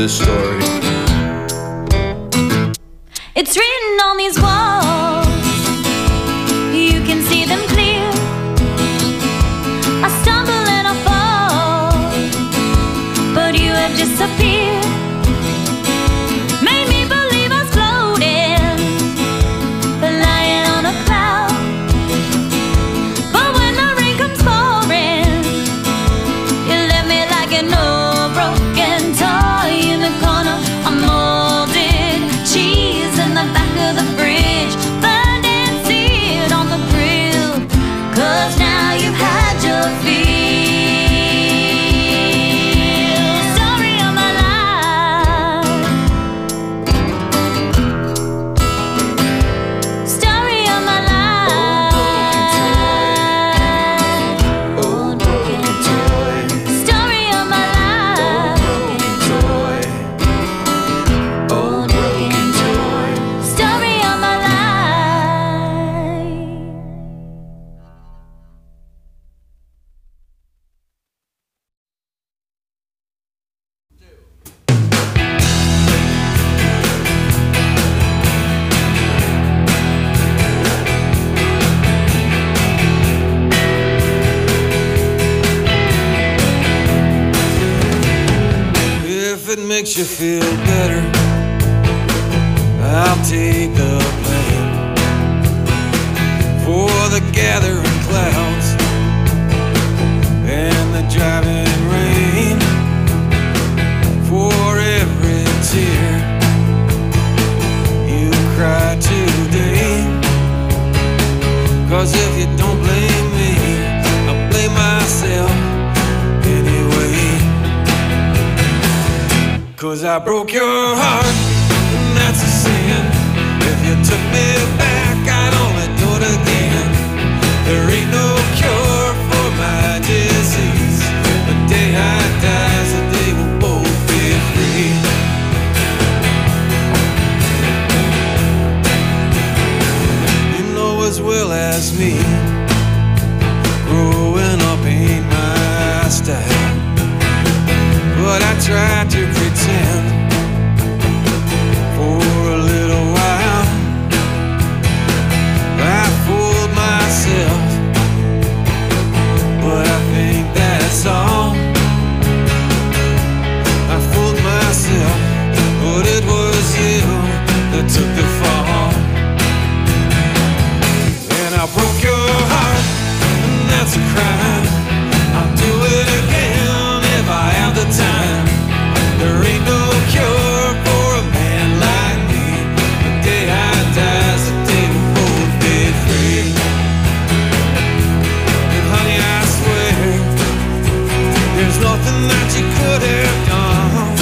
this story. It's written on these walls, you can see them clear. I stumble and I fall, but you have disappeared. Made me believe I was floating, lying on a cloud. But when the rain comes pouring, you left me like an old broken toy in the corner. I'm molded cheese in the back of the fridge, burned and seared on the grill. 'Cause now you've had your fill. Story of my life, story of my life. Old broken toy, story of my life. Old broken toy, story of my life. If it makes you feel better, I'll take the blame for the gathering clouds and the driving rain, for every tear you cry today. 'Cause if you don't blame me, I'll blame myself anyway. 'Cause I broke your heart, and that's a sin. If you took me back, I'd only do it again. There ain't no cure for my disease. The day I die is the day we'll both be free. You know as well as me, growing up ain't my style. But I tried to pretend for a little while. I fooled myself, but I think that's all. I fooled myself, but it was you that took the fall. And I broke your heart, and that's a crime. I'll do it again if I have the time. There ain't no cure for a man like me. The day I die is the day we'll both be free. And honey, I swear, there's nothing that you could have done.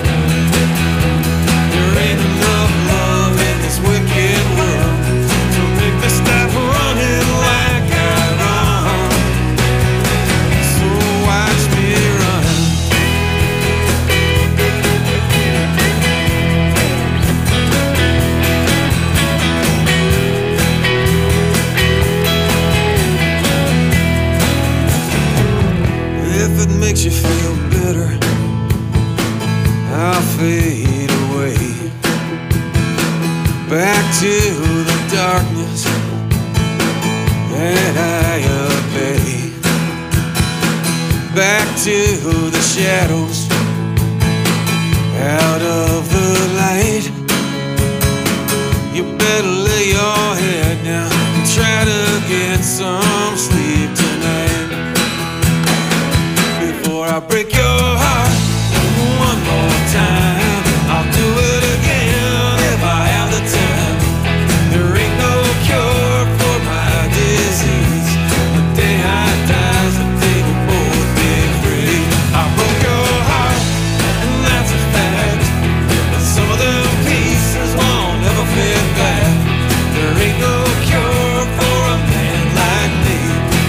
There ain't enough love in this wicked world to make me stop running like I run. So watch me run. If it makes you feel better, I'll fade away back to the darkness that I obey, back to the shadows, out of the light. You better lay your head down and try to get some sleep tonight. Before I break your heart one more time, I'll do it again if I have the time. There ain't no cure for my disease. The day I die is the day we'll both be free. I broke your heart, and that's a fact. But some of them pieces won't ever fit back. There ain't no cure for a man like me.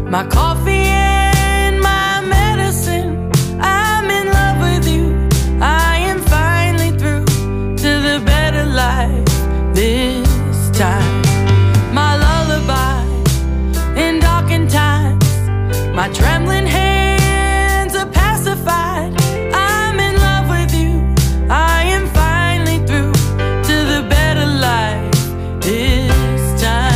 my coffee and my medicine. I'm in love with you. I am finally through to the better life this time. My lullaby in darkened times, my trembling hands are pacified. I'm in love with you. I am finally through to the better life this time.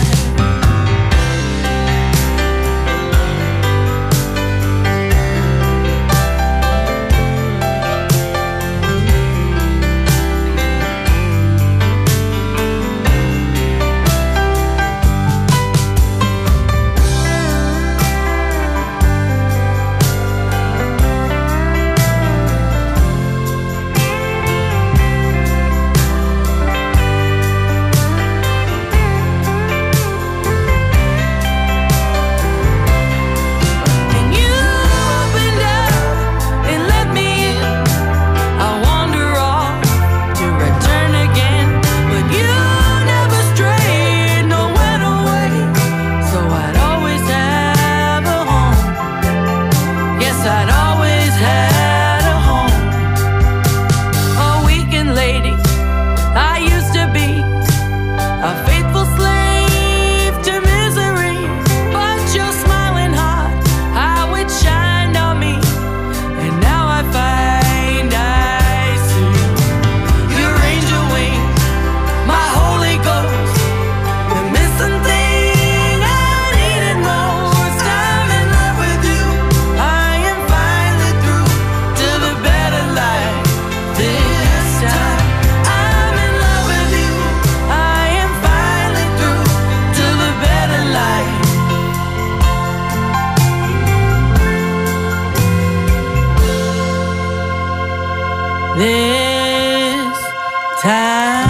This time.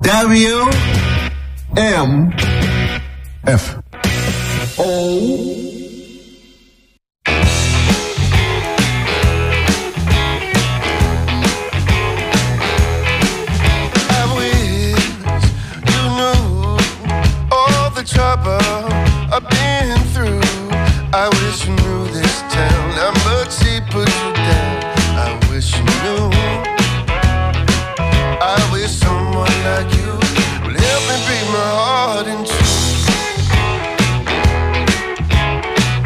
WMFO. Trouble I've been through. I wish you knew this town, how much he put you down. I wish you knew. I wish someone like you would help me break my heart in two.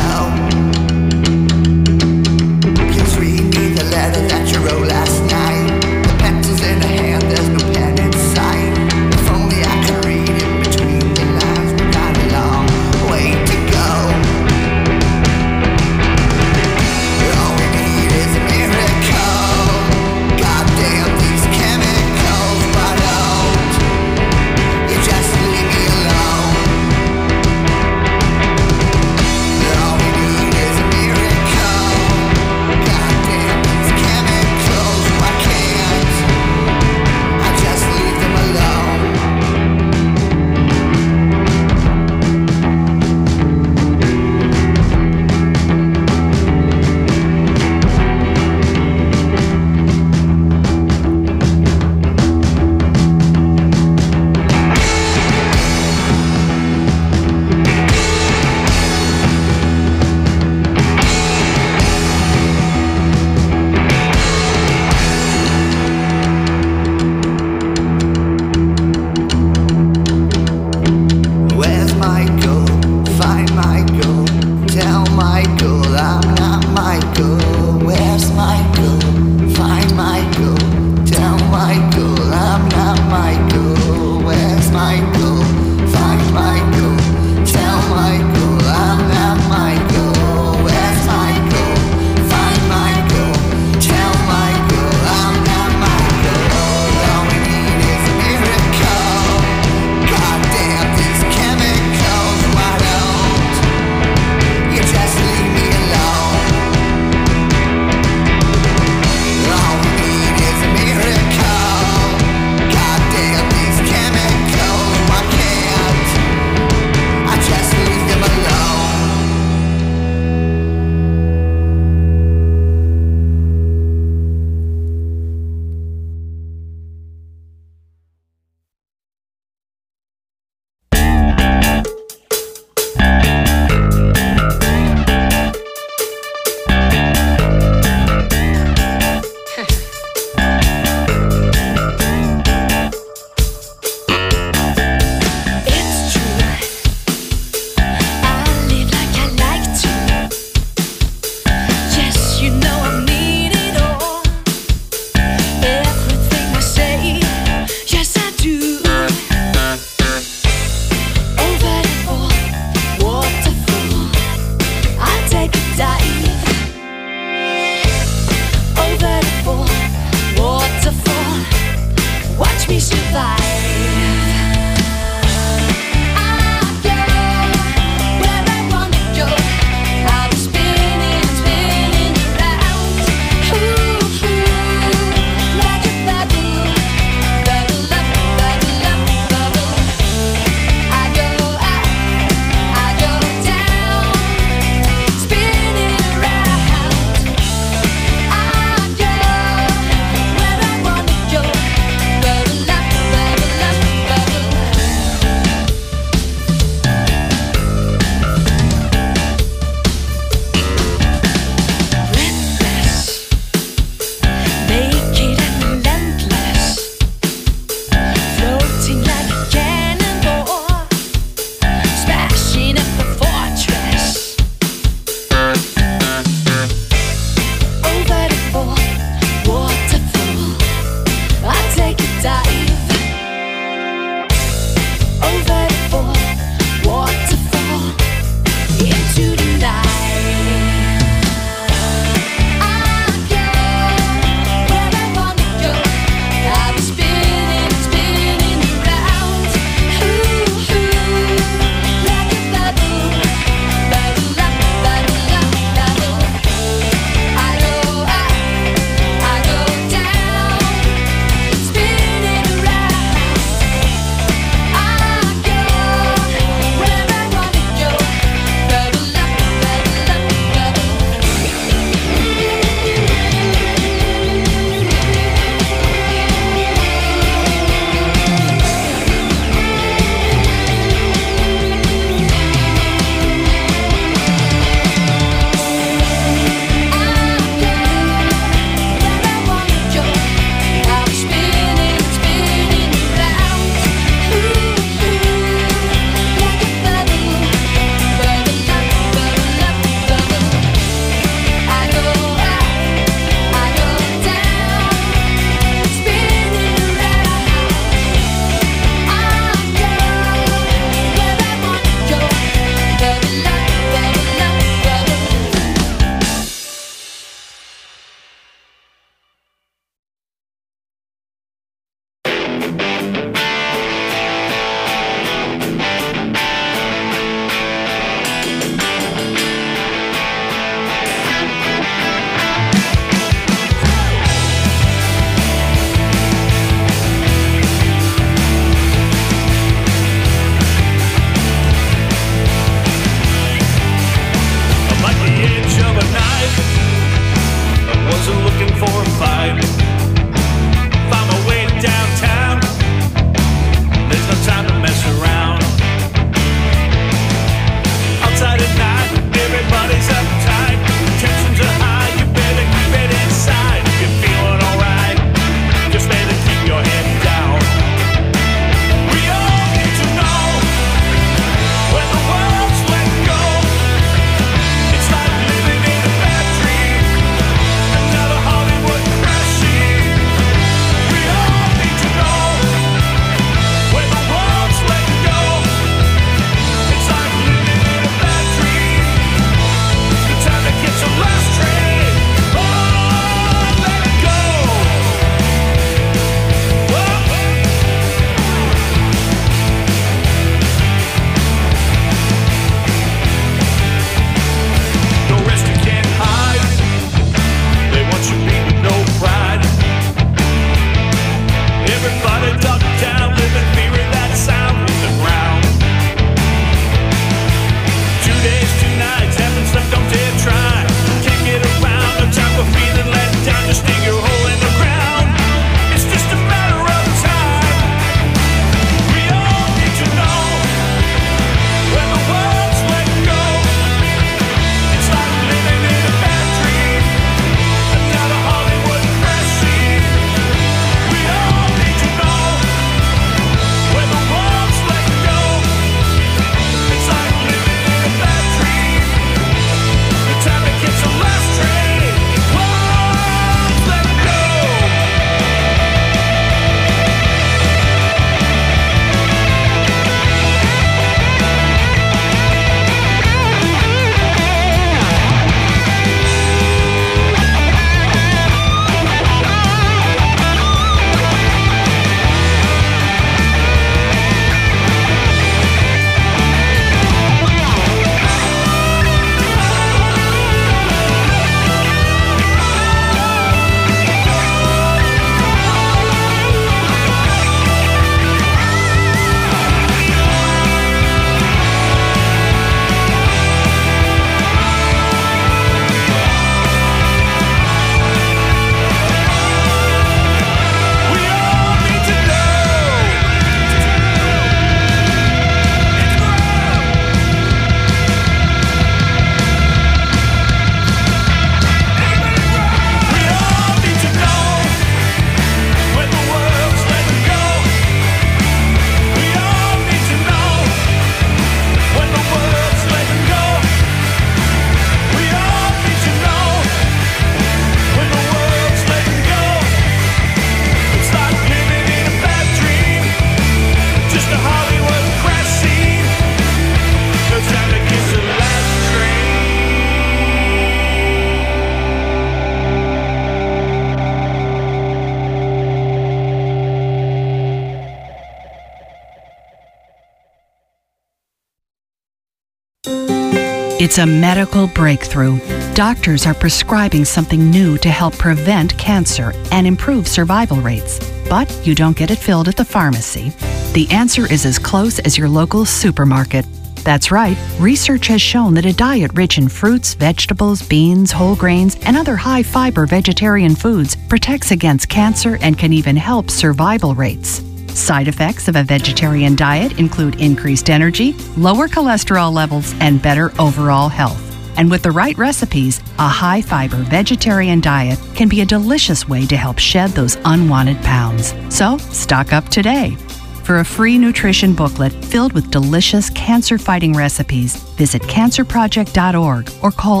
It's a medical breakthrough. Doctors are prescribing something new to help prevent cancer and improve survival rates. But you don't get it filled at the pharmacy. The answer is as close as your local supermarket. That's right. Research has shown that a diet rich in fruits, vegetables, beans, whole grains, and other high-fiber vegetarian foods protects against cancer and can even help survival rates. Side effects of a vegetarian diet include increased energy, lower cholesterol levels, and better overall health. And with the right recipes, a high-fiber vegetarian diet can be a delicious way to help shed those unwanted pounds. So, stock up today. For a free nutrition booklet filled with delicious cancer-fighting recipes, visit cancerproject.org or call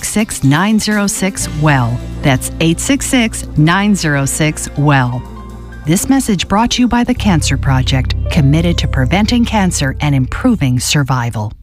866-906-WELL. That's 866-906-WELL. This message brought to you by the Cancer Project, committed to preventing cancer and improving survival.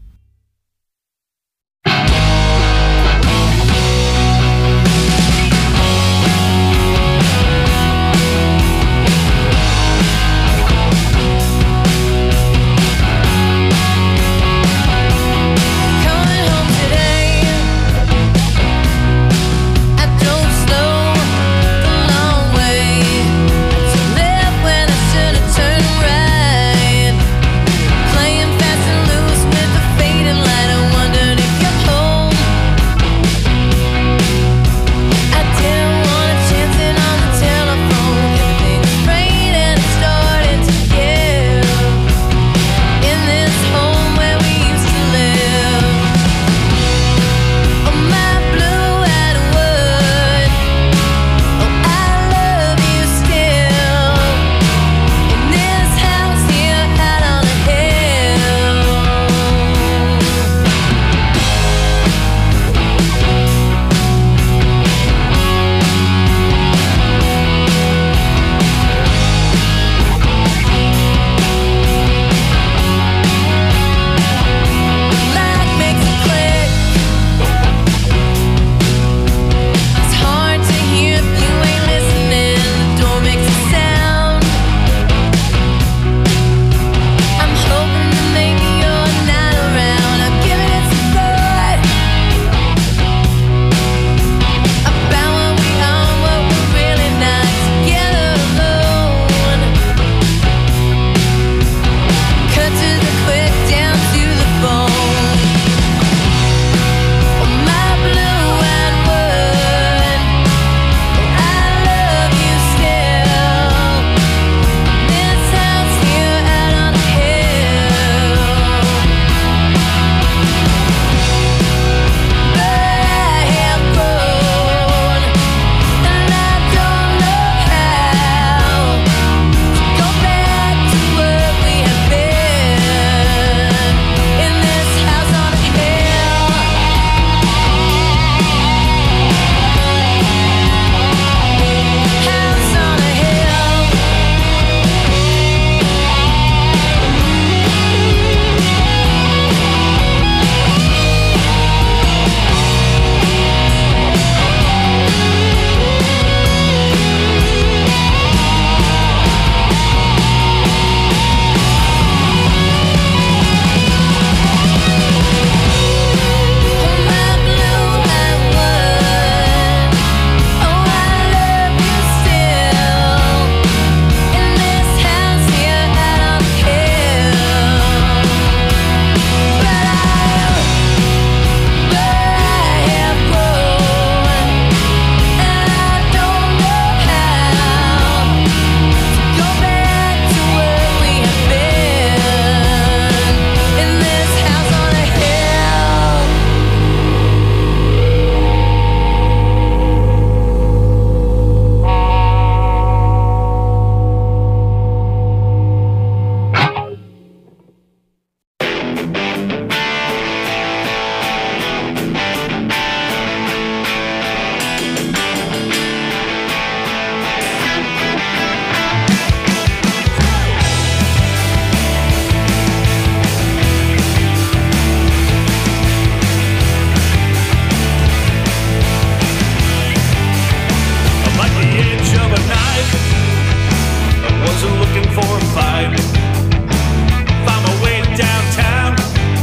wasn't looking for a fight. Found my way downtown,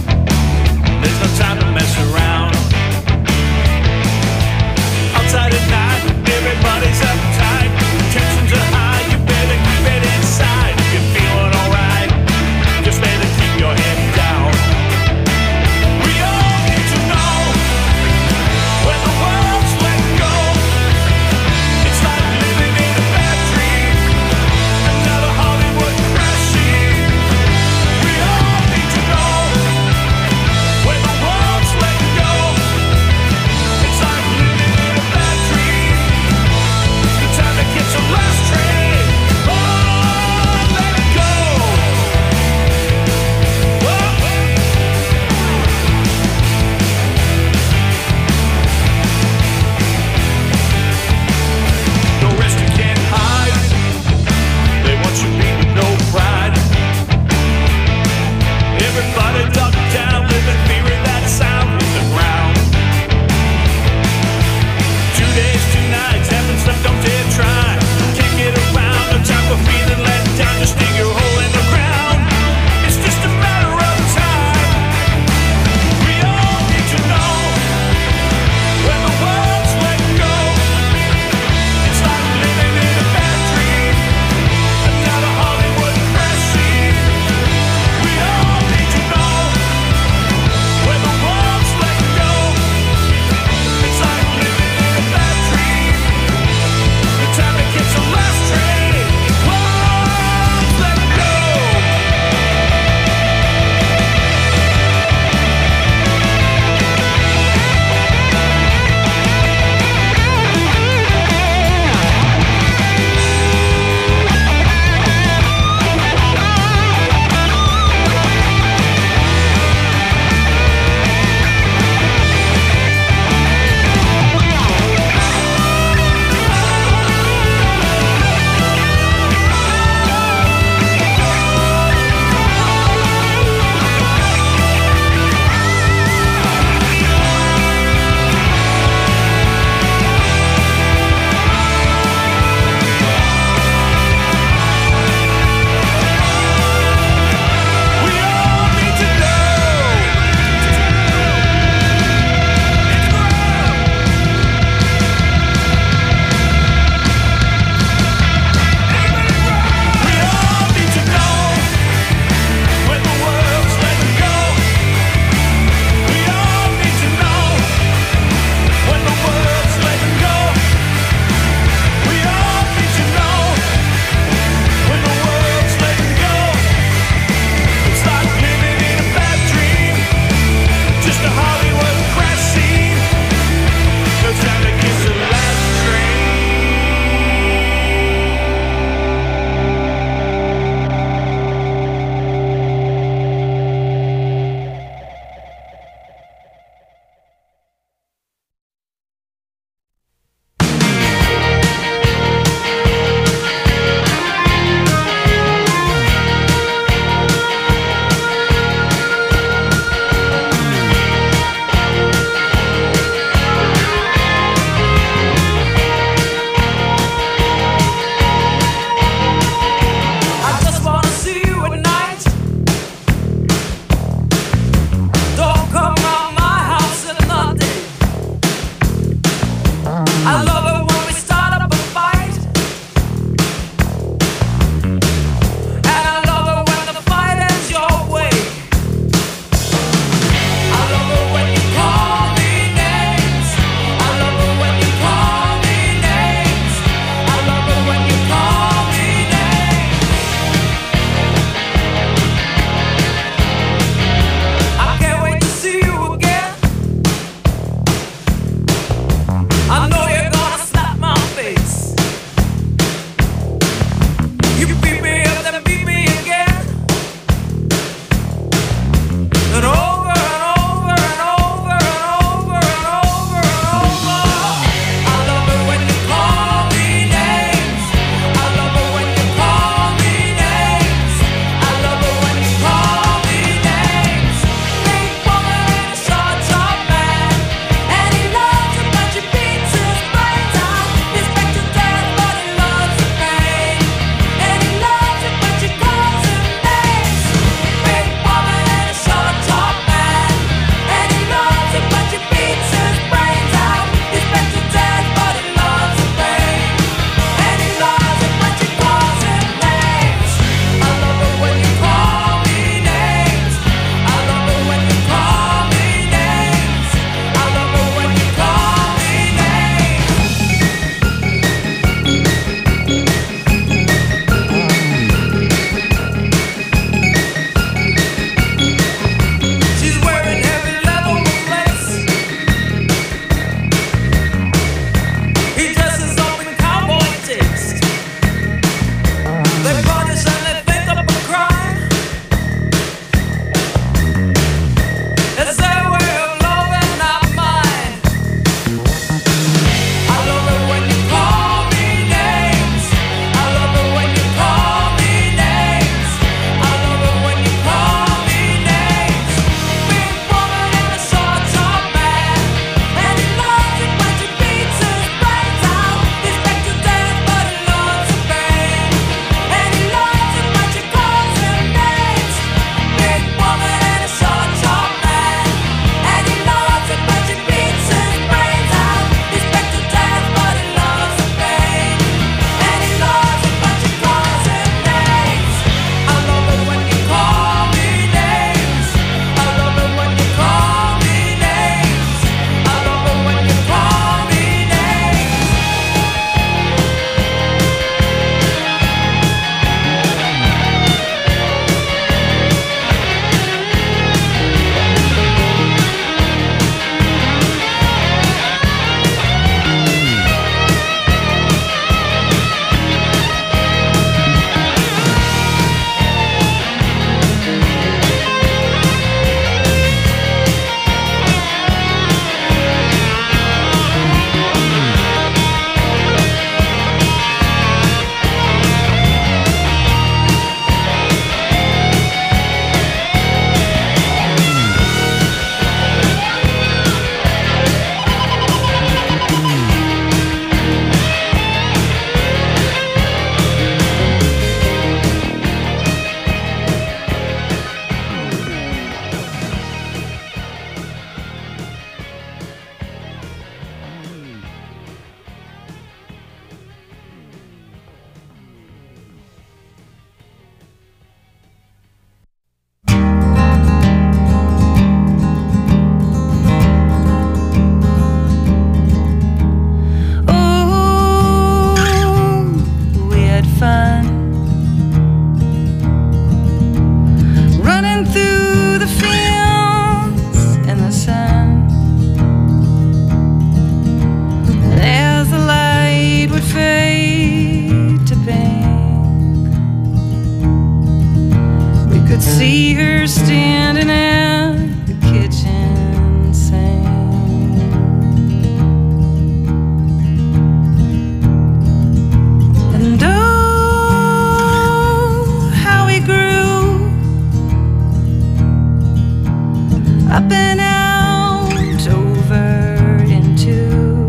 up and out, over into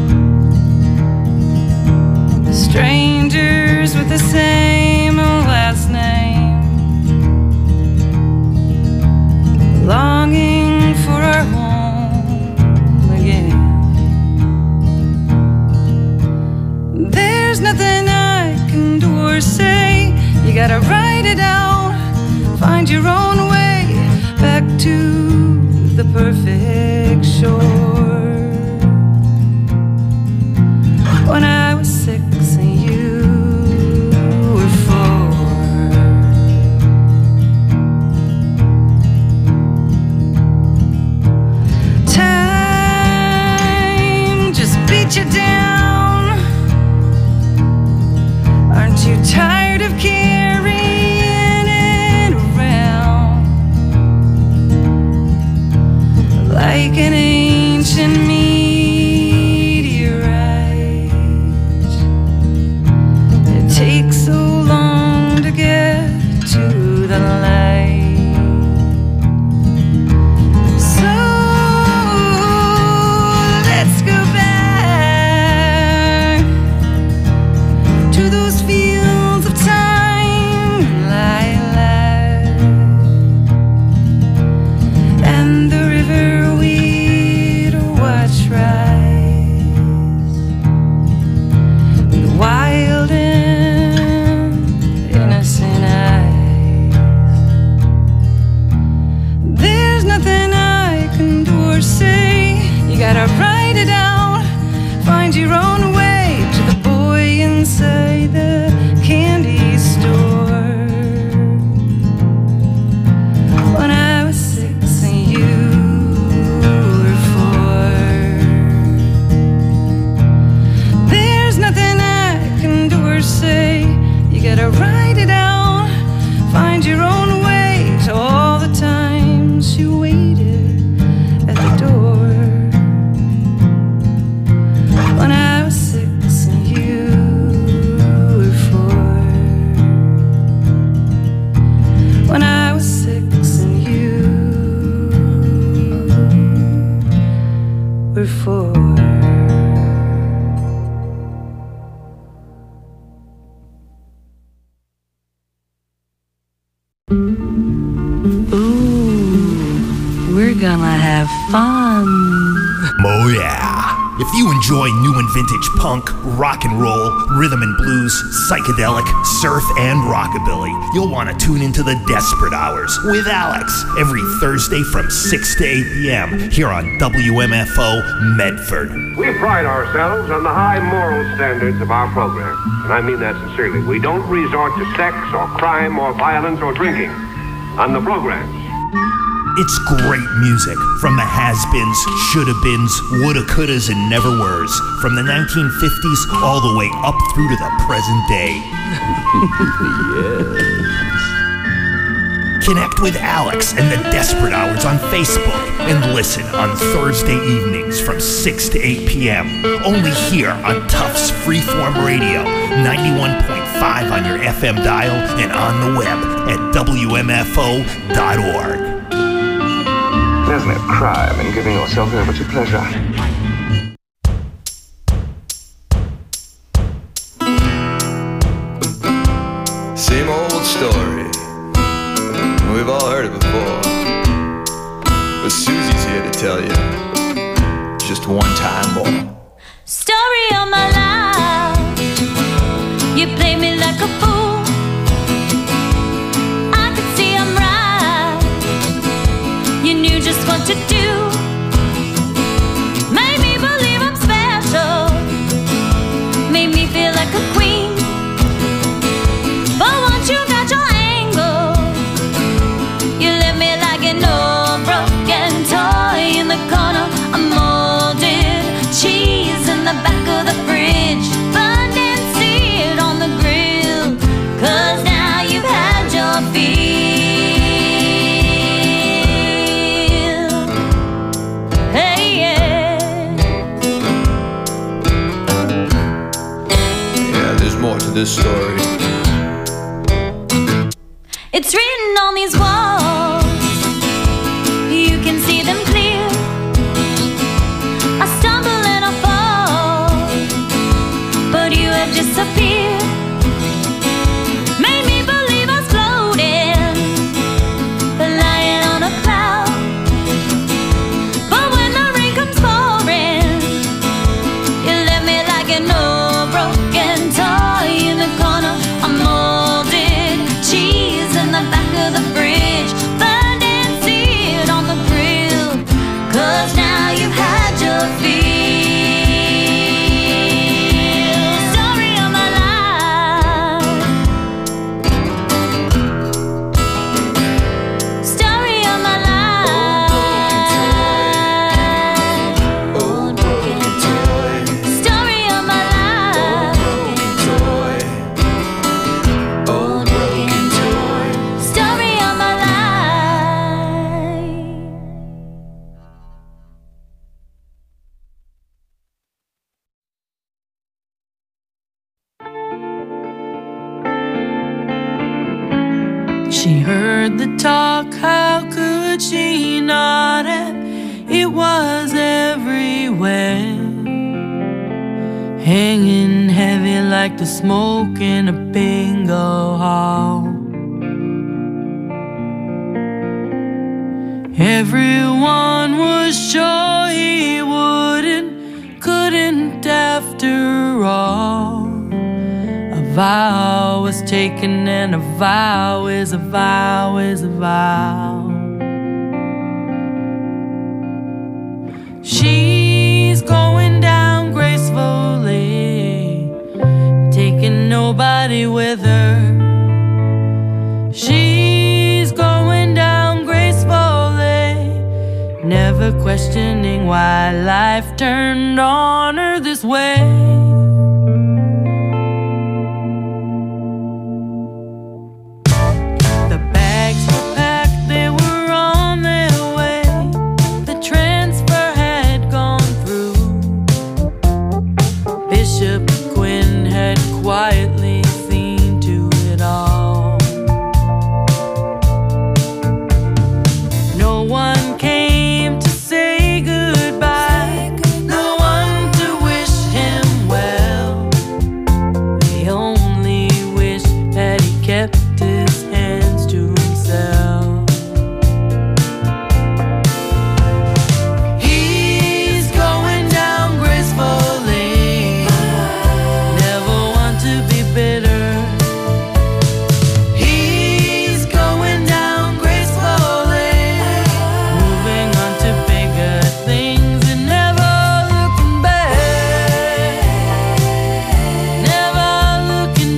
strangers with the same last name, longing for our home again. There's nothing I can do or say. You gotta write it out, find your own way back to the perfect shore. When I was 6 and you were 4, time just beat you down. Aren't you tired of carrying it around like an ancient meteorite? It takes so long to get to the light. So let's go back to those fields of time, lilac, and the river we'd watch rise, with wild and innocent eyes. There's nothing I can do or say. You gotta write it out, find your own way to the boy inside the candy store. When I was 6 and you were 4, there's nothing I can do or say. You gotta write it out, find your own way to all the times you waited at the door. When I was 6 and you were 4. When I was 6 and you were 4. Ooh, we're gonna have fun. Oh yeah. If you enjoy new and vintage punk, rock and roll, rhythm and blues, psychedelic, surf, and rockabilly, you'll want to tune into the Desperate Hours with Alex every Thursday from 6 to 8 p.m. here on WMFO Medford. We pride ourselves on the high moral standards of our program, and I mean that sincerely. We don't resort to sex or crime or violence or drinking on the programs. It's great music from the has-beens, shoulda-beens, woulda-couldas, and never-weres, from the 1950s all the way up through to the present day. Yes. Connect with Alex and the Desperate Hours on Facebook and listen on Thursday evenings from 6 to 8 p.m. only here on Tufts Freeform Radio, 91.5 on your FM dial and on the web at WMFO.org. There's no crime in giving yourself over to pleasure. Same old story. We've all heard it before. But Susie's here to tell you just one time more. Story of my life. You play me like a fool. I could see I'm right. You knew just what to do. Made me believe I'm special. Made me feel like a queen. But once you got your angle, you left me like an old broken toy in the corner. A molded cheese in the back of the fridge, burned and seared on the grill. 'Cause now you've had your fill. Hey, yeah. Yeah, there's more to this story. It's written on these walls. You can see She heard the talk, how could she not have? It was everywhere, hanging heavy like the smoke in a bingo hall. Everyone was sure he couldn't after all. A vow was taken, and a vow is a vow is a vow. She's going down gracefully, taking nobody with her. She's going down gracefully, never questioning why life turned on her this way. Quietly seen to it all. No one came to say goodbye, no one to wish him well. They only wish that he kept his hands to himself. He's going down gracefully, bitter. He's going down gracefully, moving on to bigger things and never looking back, never looking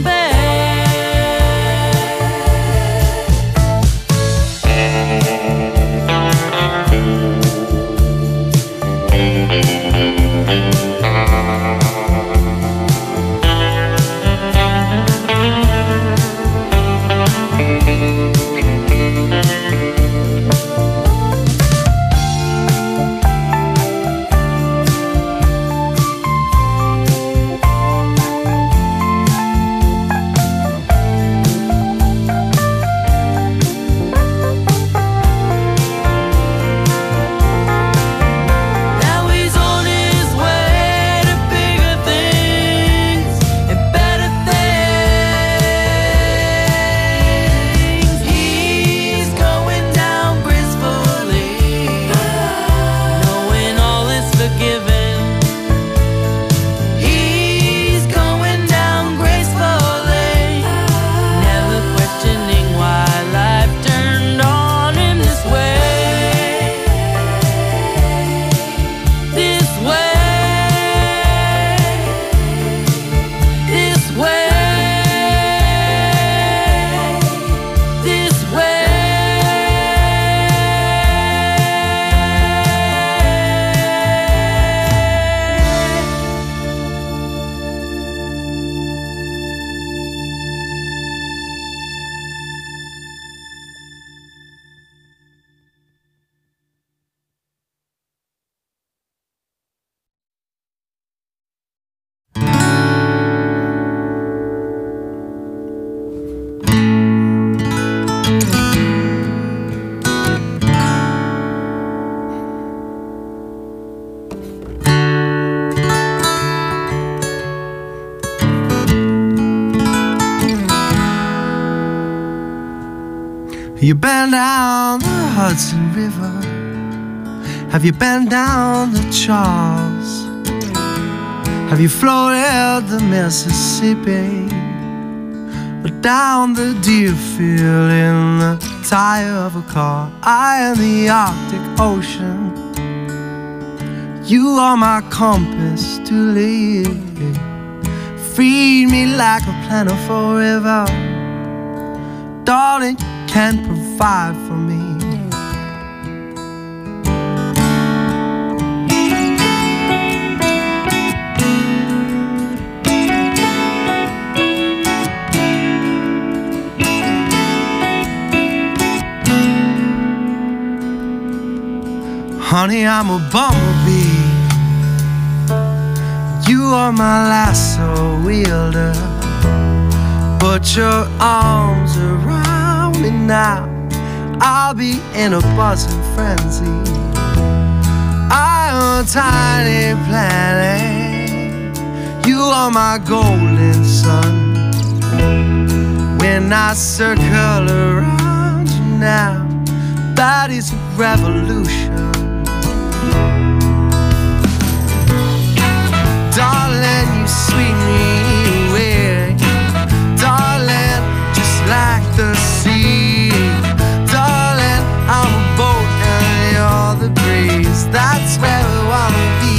You been down the Hudson River? Have you been down the Charles? Have you floated the Mississippi? Or down the Deerfield in the tire of a car? I in the Arctic Ocean. You are my compass to lead. Feed me like a plentiful river. Darling, can provide for me. Honey, I'm a bumblebee. You are my lasso wielder. Put your arms around me me now, I'll be in a buzzing frenzy. I'm a tiny planet, you are my golden sun. When I circle around you now, that is a revolution. Darling, you sweep me away. Darling, just like the sea. Darling, I'm a boat and you're the breeze. That's where we wanna be.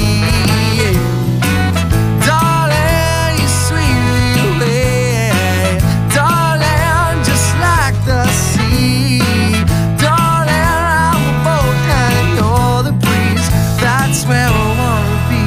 Darling, you sweep me away. Darling, just like the sea. Darling, I'm a boat and you're the breeze. That's where we wanna be.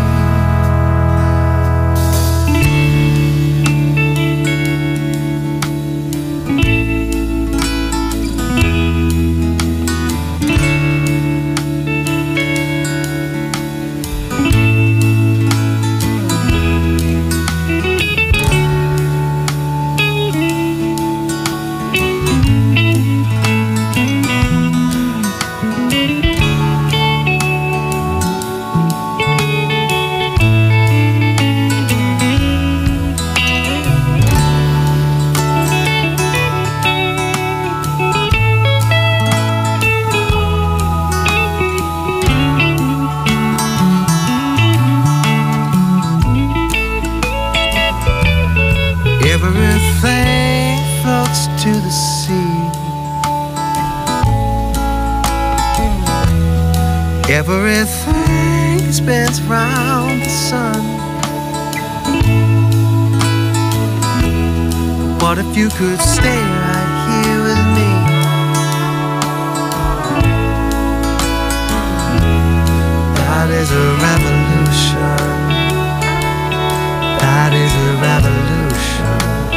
Everything floats to the sea. Everything spins round the sun. What if you could stay right here with me? That is a revolution. That is a revolution.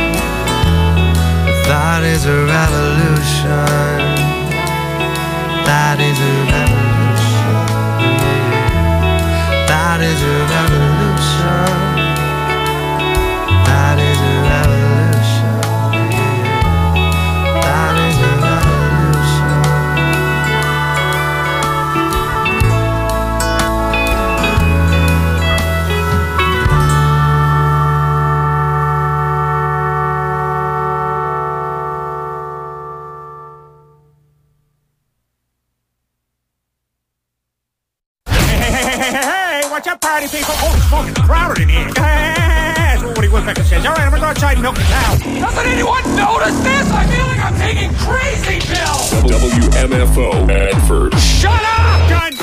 That is a revolution. That is a revolution. That is a revolution. That is a revolution. That is a revolution. Hey, watch out, party people. Oh, it's fucking crowded in here. That's what Woody Woodpecker says. All right, I'm gonna go outside and milk the cow. Doesn't anyone notice this? I feel like I'm taking crazy pills. WMFO advert. Shut up, gun!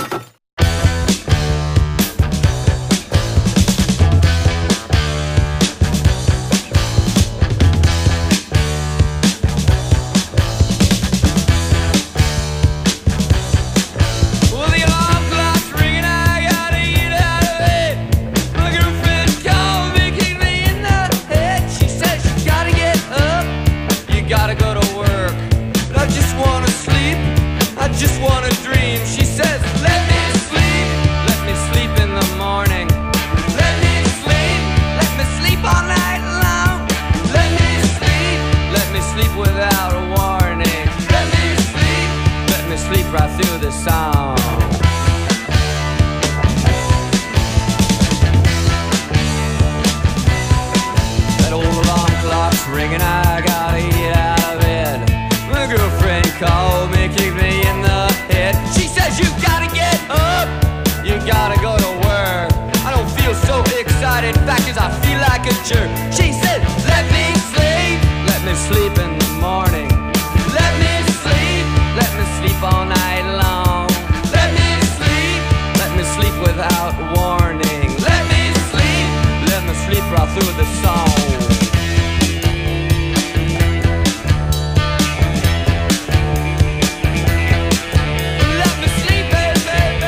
Ringing, I gotta get out of bed. My girlfriend called me, kicked me in the head. She says you gotta get up, you gotta go to work. I don't feel so excited, fact is I feel like a jerk. She said let me sleep